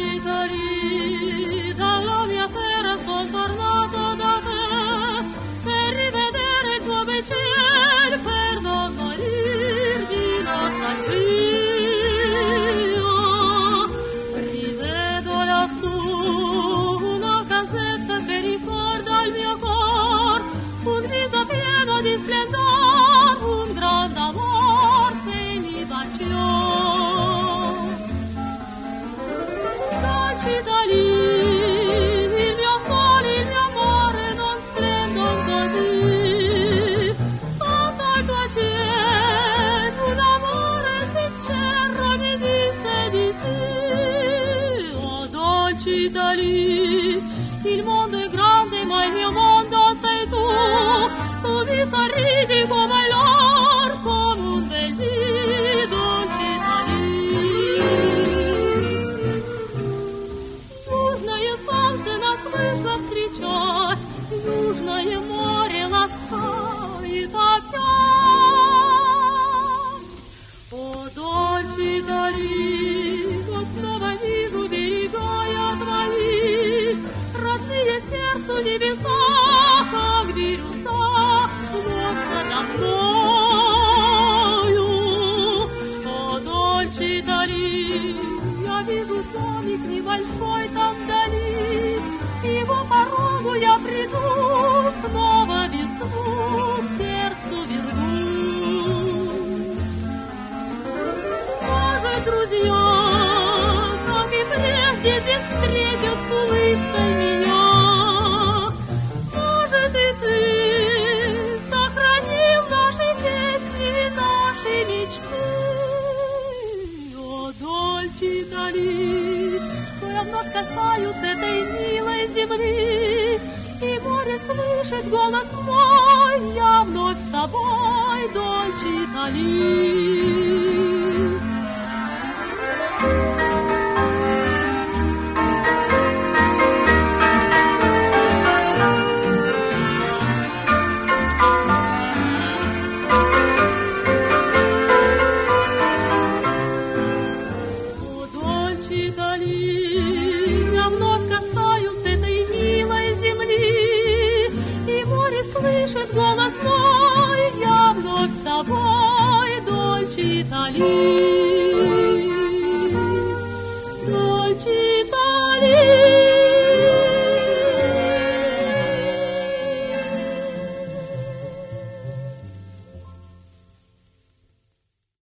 Italia, dalla mia terra son tornato da te, per rivedere il tuo bel cielo, per non morir di nostalgia. Rivedo lassù una casetta che ricorda il mio cor, un viso pieno di splendor, un grande amor che mi baciò. Italia, il mio sole, il mio amore non splendono così. Sotto il tuo cielo un amore sincero mi disse di sì. Oh dolce Italia, il mondo è grande ma il mio mondo sei tu. Tu mi sorridi come l'or, come un bel dì, dolce Italia. Солнце нас вышло встречать, Южное море ласкает опять. О, дольче Италии, вот снова вижу берега я твои, родные сердцу небеса, как бирюса, вновь надо мною. О, дольче Италии, я вижу домик небольшой там вдали, его порогу я приду, снова весну к сердцу верну. Может, друзья, как и прежде, здесь встретят с улыбкой меня. Может, и ты сохранил наши песни, наши мечты. О, дольче Италия, я вновь касаюсь этой милой земли, и море слышит голос мой, я вновь с тобой, дольче Италия. Я вновь касаюсь этой милой земли, и море слышит голос мой, я вновь с тобой, дольче Италии.